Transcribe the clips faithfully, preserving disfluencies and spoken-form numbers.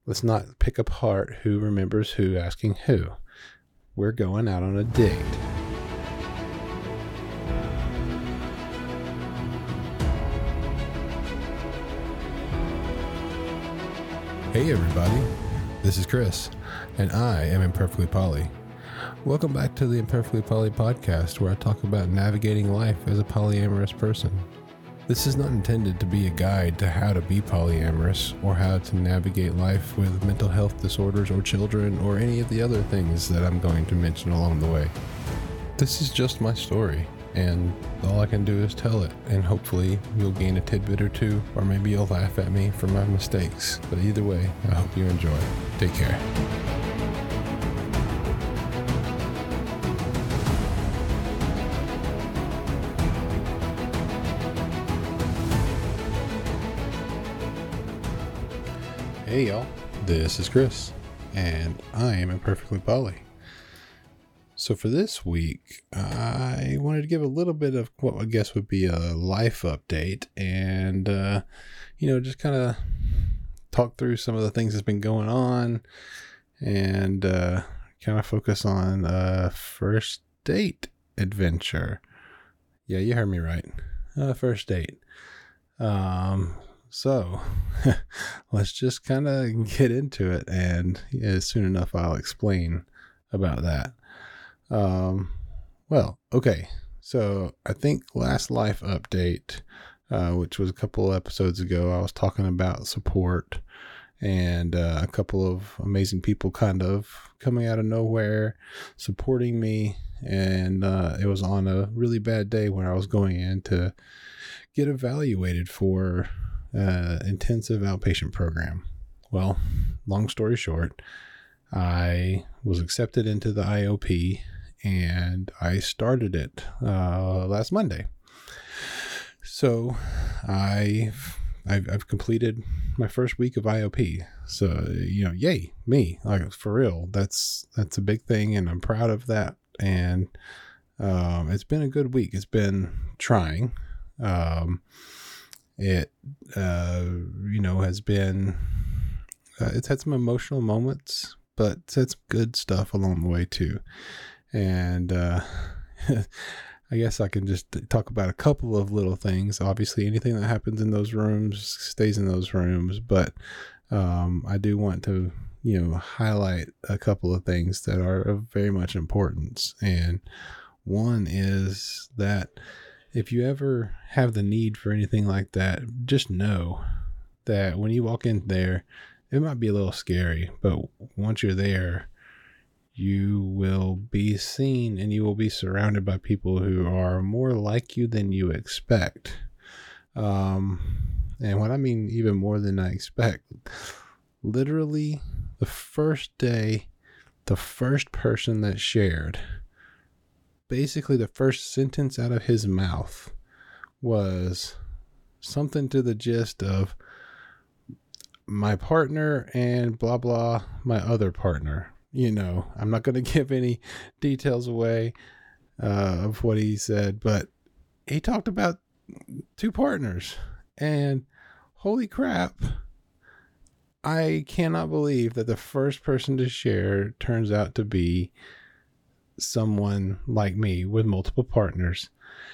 let's not pick apart who remembers who asking who. We're going out on a date. Hey everybody, this is Chris, and I am Imperfectly Poly. Welcome back to the Imperfectly Poly podcast, where I talk about navigating life as a polyamorous person. This is not intended to be a guide to how to be polyamorous, or how to navigate life with mental health disorders or children, or any of the other things that I'm going to mention along the way. This is just my story, and all I can do is tell it, and hopefully you'll gain a tidbit or two, or maybe you'll laugh at me for my mistakes. But either way, I hope you enjoy. Take care. Hey y'all, this is Chris, and I am Imperfectly Poly. So for this week, I wanted to give a little bit of what I guess would be a life update, and, uh, you know, just kind of talk through some of the things that's been going on, and uh, kind of focus on a first date adventure. Yeah, you heard me right. Uh, first date. Um, so let's just kind of get into it, and yeah, soon enough I'll explain about that. Um, well, okay. So I think last life update, uh, which was a couple of episodes ago, I was talking about support and, uh, a couple of amazing people kind of coming out of nowhere, supporting me. And, uh, it was on a really bad day when I was going in to get evaluated for, uh, intensive outpatient program. Well, long story short, I was accepted into the I O P, and I started it uh, last Monday. So I've, I've I've completed my first week of I O P. So, you know, yay, me, like for real. That's that's a big thing, and I'm proud of that. And um, it's been a good week. It's been trying. Um, it uh, you know has been uh, it's had some emotional moments, but it's had some good stuff along the way too. And uh, I guess I can just talk about a couple of little things. Obviously, anything that happens in those rooms stays in those rooms, but um, I do want to, you know, highlight a couple of things that are of very much importance. And one is that if you ever have the need for anything like that, just know that when you walk in there, it might be a little scary, but once you're there, you will be seen and you will be surrounded by people who are more like you than you expect. Um, and what I mean even more than I expect, literally the first day, the first person that shared, basically the first sentence out of his mouth was something to the gist of, my partner and blah, blah, my other partner. You know, I'm not going to give any details away uh, of what he said, but he talked about two partners, and holy crap, I cannot believe that the first person to share turns out to be someone like me with multiple partners.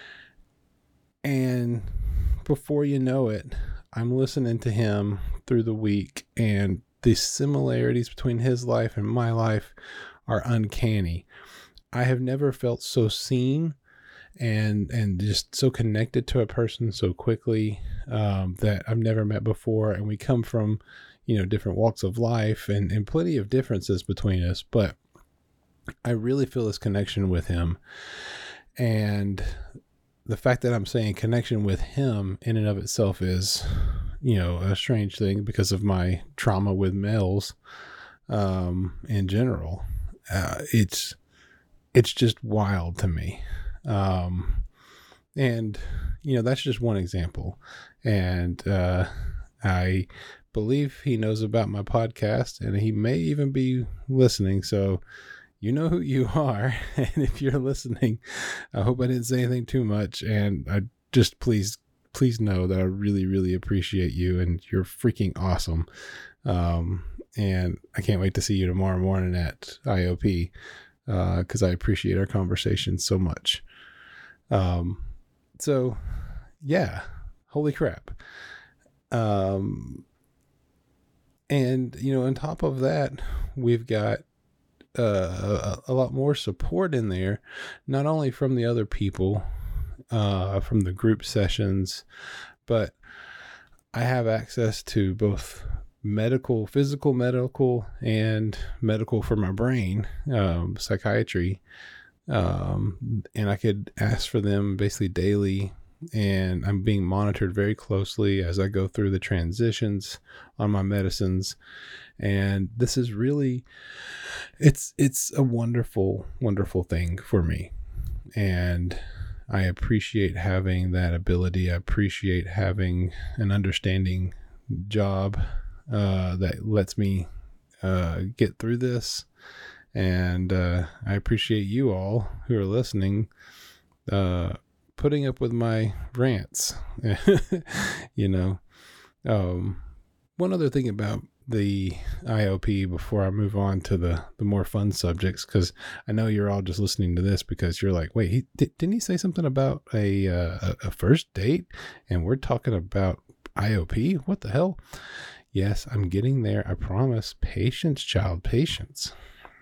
And before you know it, I'm listening to him through the week, and the similarities between his life and my life are uncanny. I have never felt so seen and and just so connected to a person so quickly um, that I've never met before. And we come from, you know, different walks of life and, and plenty of differences between us, but I really feel this connection with him. And the fact that I'm saying connection with him in and of itself is, you know, a strange thing because of my trauma with males um, in general. Uh, it's, it's just wild to me. Um, and, you know, that's just one example. And uh, I believe he knows about my podcast, and he may even be listening. So you know who you are. And if you're listening, I hope I didn't say anything too much. And I just please, please know that I really, really appreciate you, and you're freaking awesome. Um, And I can't wait to see you tomorrow morning at I O P, because uh, I appreciate our conversation so much. Um, so, yeah, holy crap. Um, and, you know, on top of that, we've got uh, a, a lot more support in there, not only from the other people, uh, from the group sessions, but I have access to both medical, physical medical, and medical for my brain, um, psychiatry. Um, and I could ask for them basically daily, and I'm being monitored very closely as I go through the transitions on my medicines. And this is really, it's, it's a wonderful, wonderful thing for me. And I appreciate having that ability. I appreciate having an understanding job uh, that lets me uh, get through this. And uh, I appreciate you all who are listening, uh, putting up with my rants. You know, um, one other thing about the I O P before I move on to the, the more fun subjects, because I know you're all just listening to this because you're like, wait, he, did, didn't he say something about a, uh, a first date? And we're talking about I O P? What the hell? Yes, I'm getting there. I promise. Patience, child, patience.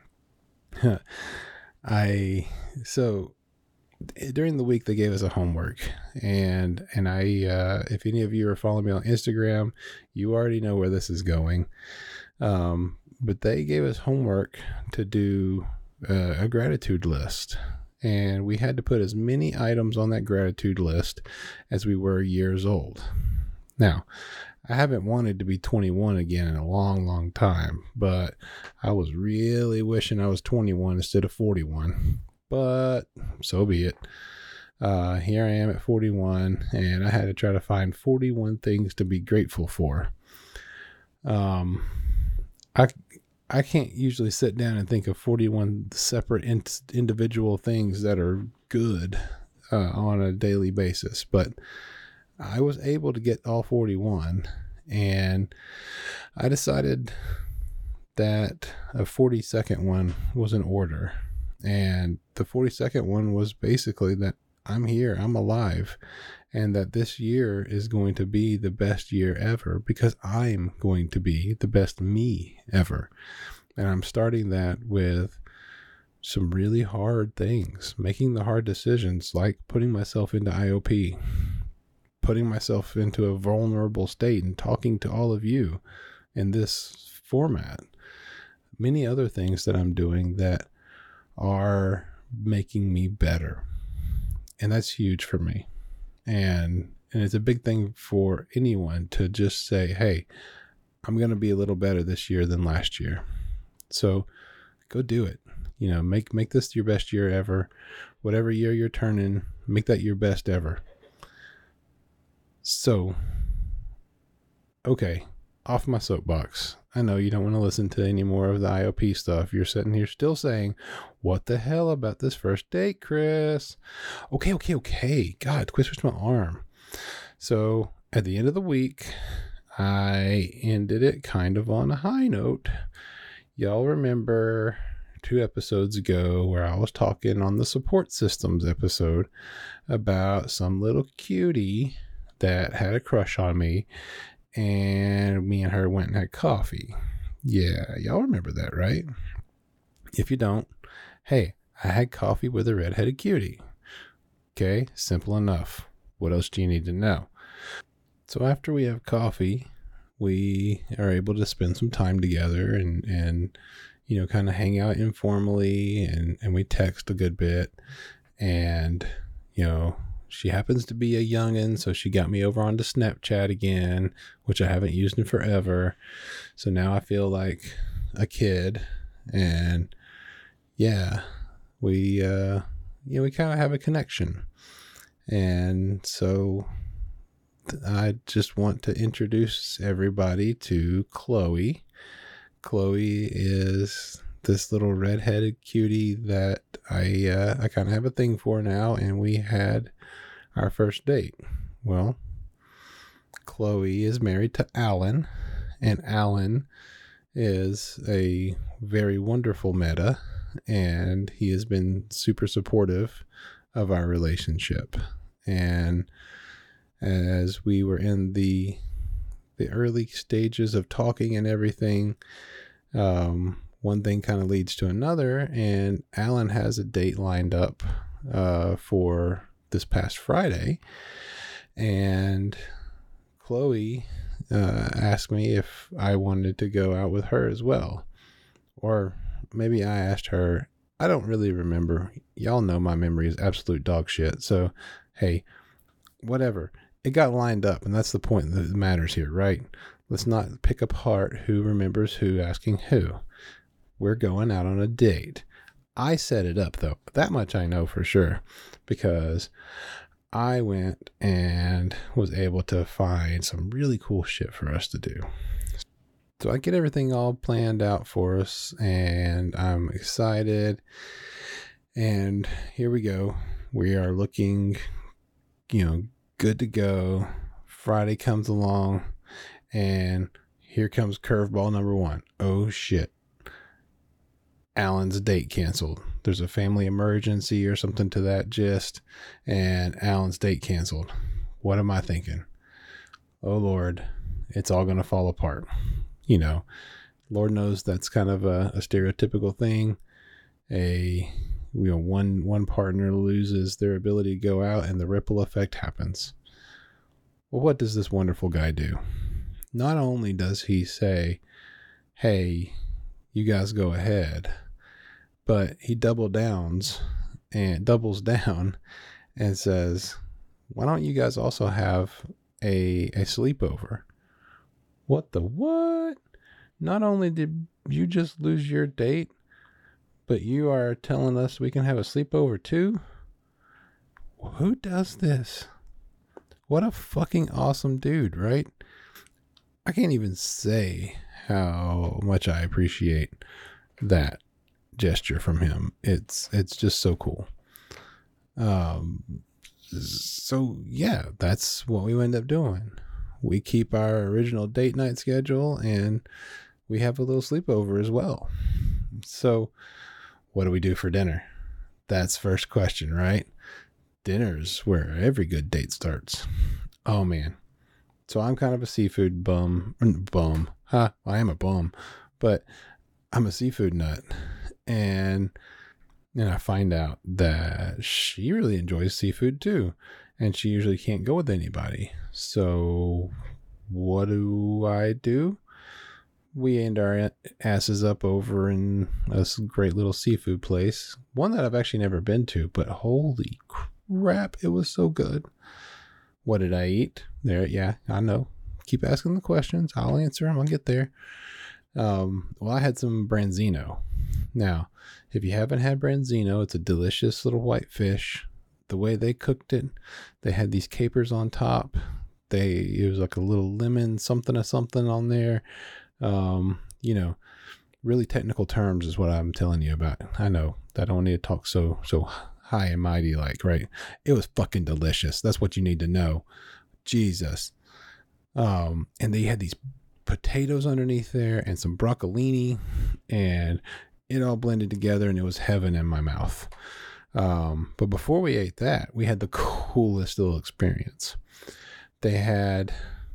I, so during the week they gave us a homework, and, and I, uh, if any of you are following me on Instagram, you already know where this is going. Um, but they gave us homework to do uh, a gratitude list, and we had to put as many items on that gratitude list as we were years old. Now, I haven't wanted to be twenty-one again in a long, long time, but I was really wishing I was twenty-one instead of forty-one, but so be it. Uh, here I am at forty-one, and I had to try to find forty-one things to be grateful for. Um, I, I can't usually sit down and think of forty-one separate in- individual things that are good uh, on a daily basis, but I was able to get all forty-one, and I decided that a forty-second one was in order. And the forty-second one was basically that I'm here, I'm alive, and that this year is going to be the best year ever because I'm going to be the best me ever. And I'm starting that with some really hard things, making the hard decisions, like putting myself into I O P, putting myself into a vulnerable state and talking to all of you in this format. Many other things that I'm doing that are making me better. And that's huge for me. And and it's a big thing for anyone to just say, hey, I'm going to be a little better this year than last year. So go do it. You know, make make this your best year ever. Whatever year you're turning, make that your best ever. So, okay, off my soapbox. I know you don't want to listen to any more of the I O P stuff. You're sitting here still saying, what the hell about this first date, Chris? Okay, okay, okay. God, quit switch my arm. So at the end of the week, I ended it kind of on a high note. Y'all remember two episodes ago where I was talking on the support systems episode about some little cutie that had a crush on me, and me and her went and had coffee. Yeah, y'all remember that, right? If you don't, hey, I had coffee with a redheaded cutie. Okay, simple enough. What else do you need to know? So after we have coffee, we are able to spend some time together and, and you know, kind of hang out informally, and, and we text a good bit. And, you know, she happens to be a youngin', so she got me over onto Snapchat again, which I haven't used in forever. So now I feel like a kid, and yeah, we, uh, you know, we kind of have a connection. And so I just want to introduce everybody to Chloe. Chloe is this little redheaded cutie that I, uh, I kind of have a thing for now, and we had our first date. Well, Chloe is married to Alan, and Alan is a very wonderful meta, and he has been super supportive of our relationship. And as we were in the the early stages of talking and everything, um, one thing kind of leads to another, and Alan has a date lined up uh, for this past Friday, and Chloe uh, asked me if I wanted to go out with her as well. Or maybe I asked her. I don't really remember. Y'all know my memory is absolute dog shit. So, hey, whatever. It got lined up, and that's the point that matters here, right? Let's not pick apart who remembers who asking who. We're going out on a date. I set it up, though. That much I know for sure, because I went and was able to find some really cool shit for us to do. So I get everything all planned out for us, and I'm excited. And here we go. We are looking, you know, good to go. Friday comes along, and here comes curveball number one. Oh shit. Alan's date canceled. There's a family emergency or something to that gist, and Alan's date canceled. What am I thinking? Oh Lord, it's all going to fall apart. You know, Lord knows that's kind of a, a stereotypical thing. A, you know, one, one partner loses their ability to go out and the ripple effect happens. Well, what does this wonderful guy do? Not only does he say, hey, you guys go ahead, but he double downs and doubles down and says, why don't you guys also have a, a sleepover? What the what? Not only did you just lose your date, but you are telling us we can have a sleepover too? Who does this? What a fucking awesome dude, right? I can't even say how much I appreciate that gesture from him. It's it's just so cool. Um, so yeah, that's what we end up doing. We keep our original date night schedule, and we have a little sleepover as well. So what do we do for dinner? That's first question, right? Dinner's where every good date starts. Oh man. So I'm kind of a seafood bum. Bum. Huh? I am a bum. But I'm a seafood nut. And then I find out that she really enjoys seafood too. And she usually can't go with anybody. So what do I do? We end our asses up over in a great little seafood place. One that I've actually never been to, but holy crap, it was so good. What did I eat? There, yeah, I know. Keep asking the questions. I'll answer them. I'll get there. Um, well, I had some branzino. Now, if you haven't had branzino, it's a delicious little white fish. The way they cooked it, they had these capers on top. They it was like a little lemon something or something on there. Um, you know, really technical terms is what I'm telling you about. I know that I don't need to talk so so high and mighty like, right? It was fucking delicious. That's what you need to know. Jesus. Um, and they had these potatoes underneath there and some broccolini, and it all blended together, and it was heaven in my mouth. Um, but before we ate that, we had the coolest little experience. They had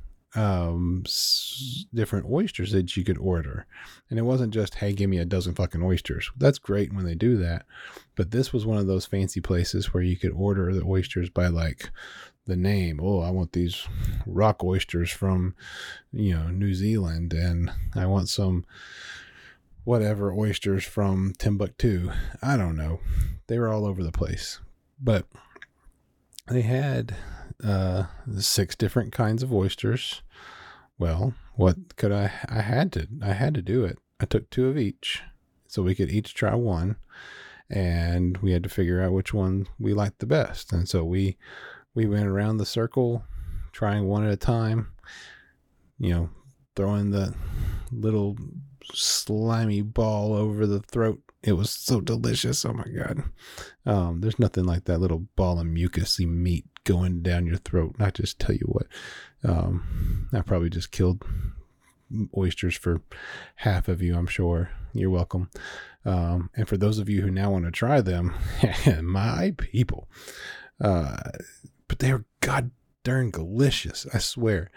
um, s- different oysters that you could order. And it wasn't just, hey, give me a dozen fucking oysters. That's great when they do that. But this was one of those fancy places where you could order the oysters by like the name. Oh, I want these rock oysters from, you know, New Zealand, and I want some whatever oysters from Timbuktu. I don't know. They were all over the place. But they had uh, six different kinds of oysters. Well, what could I, I had to, I had to do it. I took two of each so we could each try one, and we had to figure out which one we liked the best. And so we, we went around the circle trying one at a time, you know, throwing the little slimy ball over the throat. It was so delicious. Oh my God. Um, there's nothing like that little ball of mucousy meat going down your throat. I just tell you what, um, I probably just killed oysters for half of you, I'm sure. You're welcome. Um, and for those of you who now want to try them, my people, uh, but they were god darn delicious, I swear.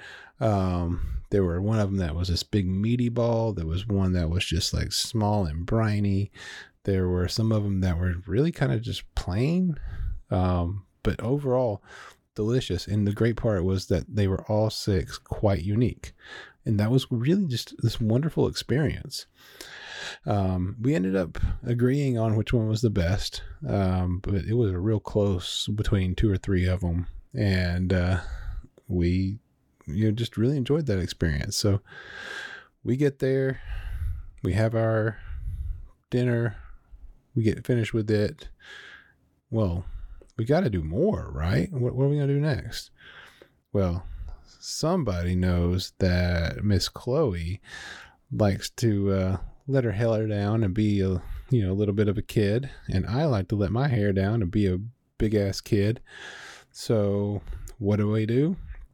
Um, there were one of them that was this big meaty ball. There was one that was just like small and briny. There were some of them that were really kind of just plain, um, but overall delicious. And the great part was that they were all six quite unique. And that was really just this wonderful experience. Um, we ended up agreeing on which one was the best, um, but it was a real close between two or three of them. And uh, we you know, just really enjoyed that experience. So we get there, we have our dinner, we get finished with it. Well, we got to do more, right? What, what are we going to do next? Well, somebody knows that Miss Chloe likes to uh, let her hair down and be a, you know, a little bit of a kid. And I like to let my hair down and be a big ass kid. So what do we do?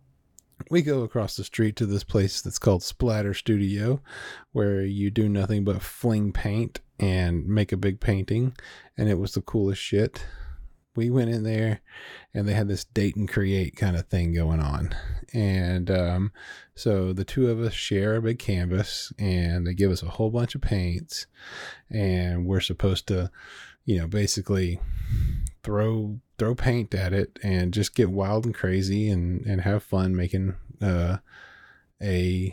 We go across the street to this place that's called Splatter Studio, where you do nothing but fling paint and make a big painting. And it was the coolest shit. We went in there and they had this date and create kind of thing going on. And um, so the two of us share a big canvas and they give us a whole bunch of paints. And we're supposed to, you know, basically throw throw paint at it and just get wild and crazy and, and have fun making uh, a,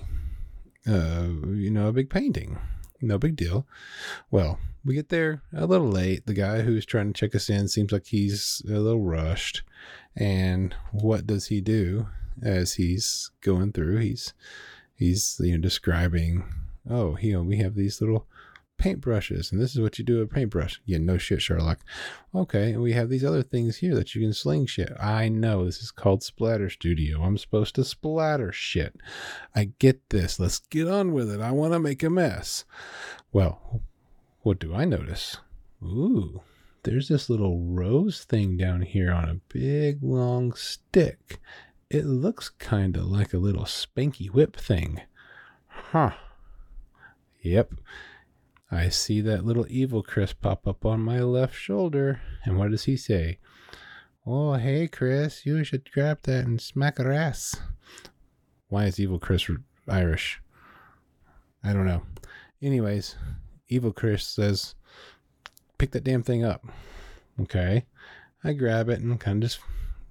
uh, you know, a big painting. No big deal. Well, we get there a little late. The guy who's trying to check us in seems like he's a little rushed. And what does he do as he's going through? He's, he's, you know, describing, oh, you know, we have these little paintbrushes and this is what you do with a paintbrush. Yeah, no shit, Sherlock. Okay, and we have these other things here that you can sling shit. I know, this is called Splatter Studio. I'm supposed to splatter shit. I get this. Let's get on with it. I want to make a mess. Well, what do I notice? Ooh, there's this little rose thing down here on a big long stick. It looks kind of like a little spanky whip thing. Huh. Yep. I see that little evil Chris pop up on my left shoulder. And what does he say? Oh, hey, Chris, you should grab that and smack her ass. Why is evil Chris Irish? I don't know. Anyways, evil Chris says, pick that damn thing up. Okay. I grab it and kind of just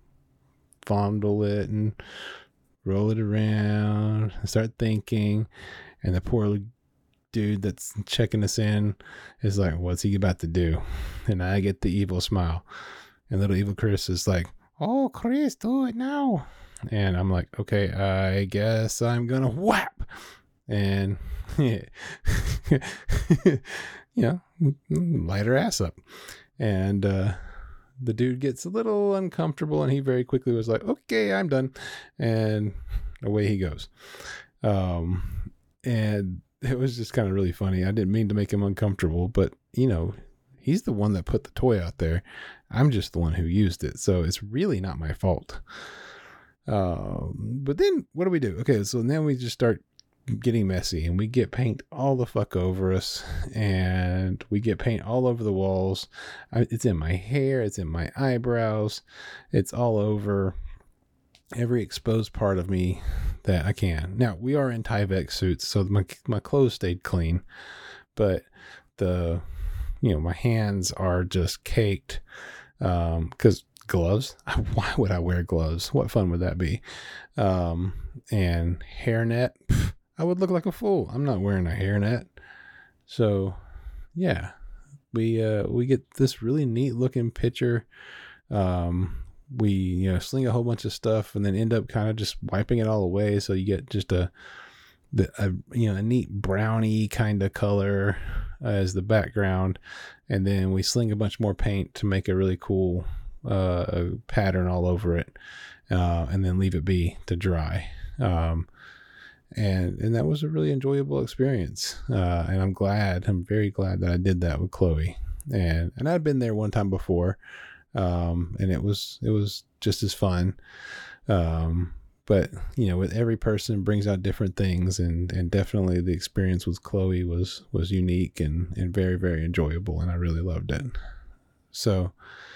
fondle it and roll it around and start thinking. And the poor dude that's checking us in is like, what's he about to do? And I get the evil smile. And little evil Chris is like, oh, Chris, do it now. And I'm like, okay, I guess I'm gonna whap. And yeah, you know, light her ass up. And uh the dude gets a little uncomfortable and he very quickly was like, okay, I'm done. And away he goes. Um and it was just kind of really funny. I didn't mean to make him uncomfortable, but you know, he's the one that put the toy out there. I'm just the one who used it. So it's really not my fault. Um, but then what do we do? Okay. So then we just start getting messy and we get paint all the fuck over us and we get paint all over the walls. I, it's in my hair. It's in my eyebrows. It's all over every exposed part of me that I can. Now we are in Tyvek suits, so my my clothes stayed clean, but the you know my hands are just caked. Um, because gloves. Why would I wear gloves? What fun would that be? Um, and hairnet. Pff, I would look like a fool. I'm not wearing a hairnet. So, yeah, we uh we get this really neat looking picture. Um. We, you know, sling a whole bunch of stuff and then end up kind of just wiping it all away. So you get just a, the, a you know, a neat brownie kind of color as the background. And then we sling a bunch more paint to make a really cool uh, pattern all over it. Uh, and then leave it be to dry. Um, and, and that was a really enjoyable experience. Uh, and I'm glad, I'm very glad that I did that with Chloe. And, and I'd been there one time before. Um, and it was, it was just as fun. Um, but you know, with every person brings out different things, and and definitely the experience with Chloe was was unique and and very, very enjoyable, and I really loved it. So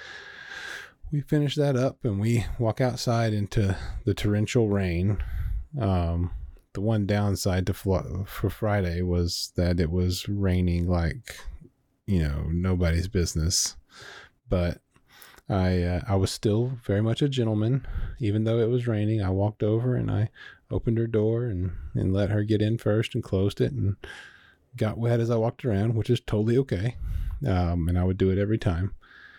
we finish that up and we walk outside into the torrential rain. Um, the one downside to fl- for Friday was that it was raining like, you know, nobody's business. But I uh, I was still very much a gentleman, even though it was raining. I walked over and I opened her door and, and let her get in first and closed it and got wet as I walked around, which is totally okay. Um, and I would do it every time.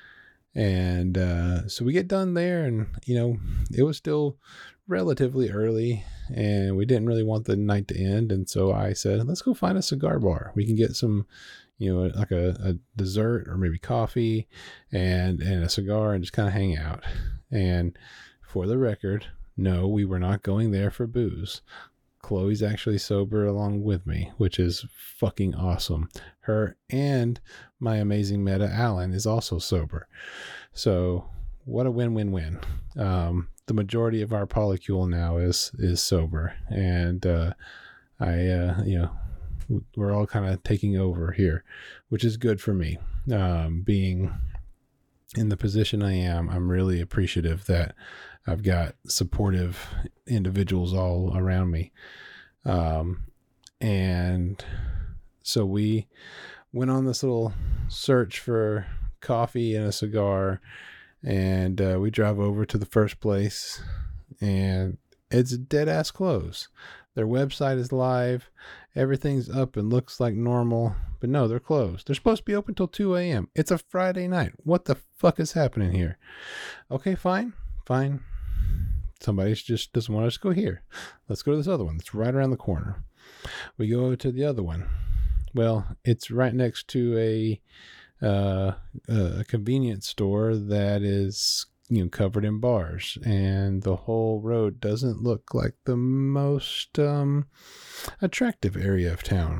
And uh, so we get done there, and, you know, it was still relatively early, and we didn't really want the night to end. And so I said, let's go find a cigar bar. We can get some, you know, like a, a dessert or maybe coffee and, and a cigar and just kind of hang out. And for the record, no, we were not going there for booze. Chloe's actually sober along with me, which is fucking awesome. Her and my amazing meta, Alan, is also sober. So what a win-win-win. Um, the majority of our polycule now is is sober. And uh, I, uh, you know, we're all kind of taking over here, which is good for me. Um, being in the position I am, I'm really appreciative that I've got supportive individuals all around me. Um, and so we went on this little search for coffee and a cigar, and uh, we drive over to the first place, and it's dead ass closed. Their website is live. Everything's up and looks like normal, but no, they're closed. They're supposed to be open till two a.m. It's a Friday night. What the fuck is happening here? Okay, fine, fine. Somebody just doesn't want us to go here. Let's go to this other one. It's right around the corner. We go to the other one. Well, it's right next to a uh, a convenience store that is, you know, covered in bars, and the whole road doesn't look like the most um, attractive area of town.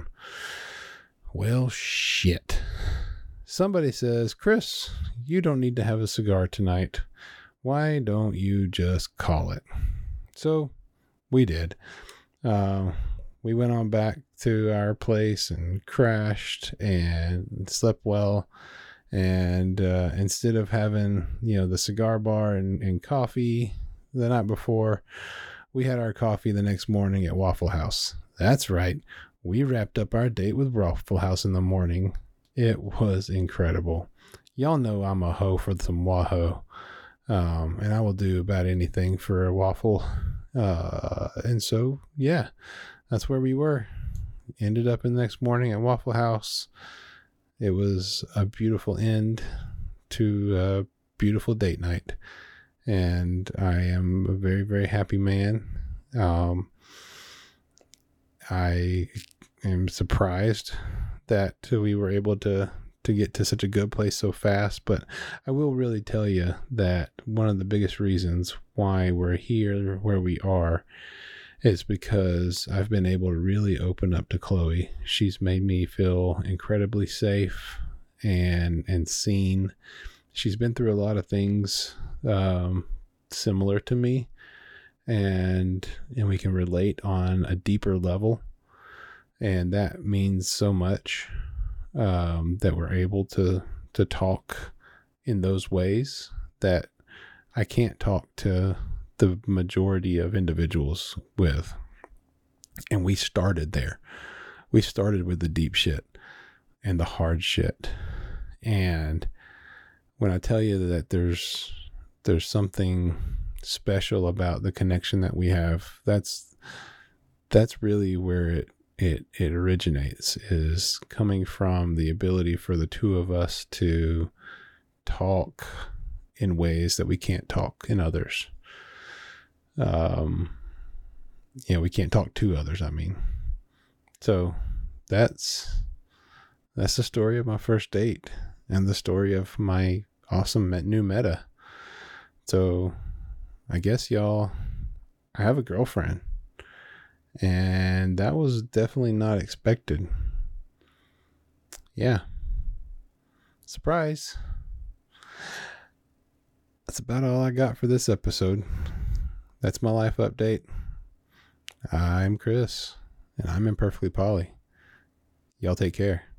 Well, shit. Somebody says, Chris, you don't need to have a cigar tonight. Why don't you just call it? So we did. Uh, we went on back to our place and crashed and slept well. And uh, instead of having, you know, the cigar bar and, and coffee the night before, we had our coffee the next morning at Waffle House. That's right. We wrapped up our date with Waffle House in the morning. It was incredible. Y'all know I'm a hoe for some Wahoo. Um, and I will do about anything for a waffle. Uh, and so, yeah, that's where we were. Ended up in the next morning at Waffle House. It was a beautiful end to a beautiful date night. And I am a very, very happy man. Um, I am surprised that we were able to to get to such a good place so fast, but I will really tell you that one of the biggest reasons why we're here where we are is because I've been able to really open up to Chloe. She's made me feel incredibly safe and and seen. She's been through a lot of things um, similar to me, and and we can relate on a deeper level, and that means so much. Um, that we're able to to talk in those ways that I can't talk to the majority of individuals with. And we started there. We started with the deep shit and the hard shit. And when I tell you that there's there's something special about the connection that we have, that's that's really where it It it originates, is coming from the ability for the two of us to talk in ways that we can't talk in others. Um, you know, we can't talk to others, I mean. So that's that's the story of my first date and the story of my awesome new meta. So I guess y'all, I have a girlfriend. And that was definitely not expected. Yeah. Surprise. That's about all I got for this episode. that's my life update. I'm Chris, and I'm Imperfectly Polly. Y'all take care.